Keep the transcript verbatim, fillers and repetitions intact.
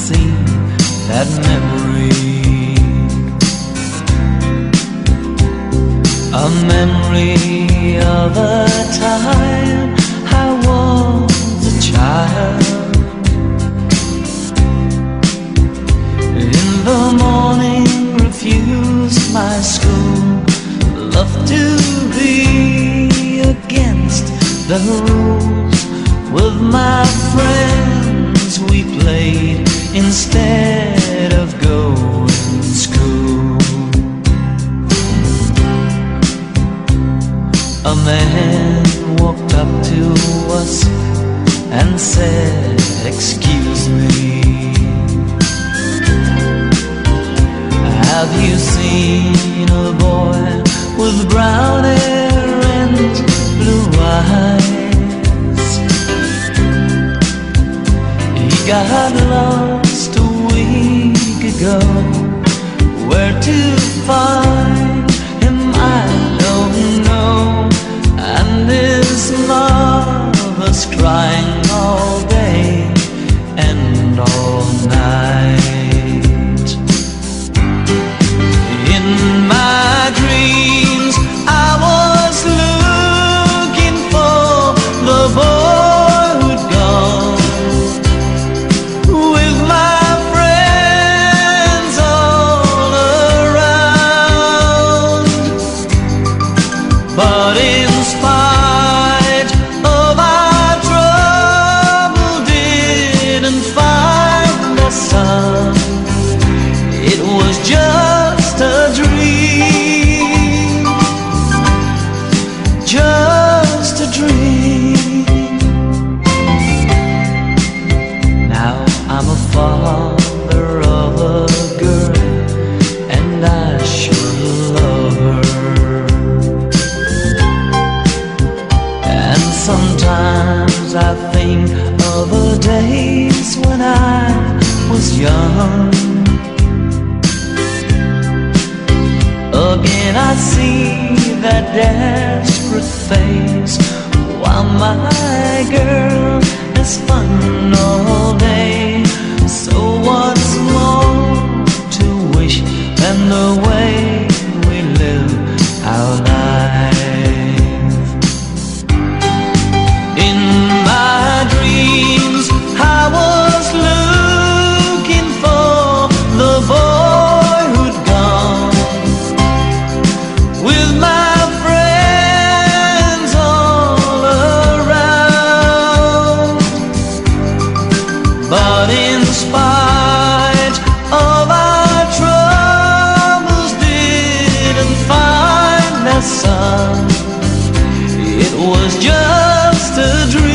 see that memory, a memory of a time I was a child. In the morning refused my school, loved to be against the rules. With my friends we played instead of going to school. A man walked up to us and said, "Excuse me, have you seen a boy with brown hair and blue eyes? He got lost a week ago. Where to find him I don't know. And his mother's crying all day and all night." In my dreams I was looking for the boy who'd gone, with my friends all around. But in spite of our trouble, didn't find the sun. It was just a dream, just a dream. Now I'm a father of a girl, and I sure love her. And sometimes I think of the days when I was young. Again I see that desperate face, while my girl has fun all day. So what's more to wish than the way we live our life? In my dreams I was looking for the boy who'd gone, with my friends all around. But in spite of our troubles, didn't find the sun. It was just a dream.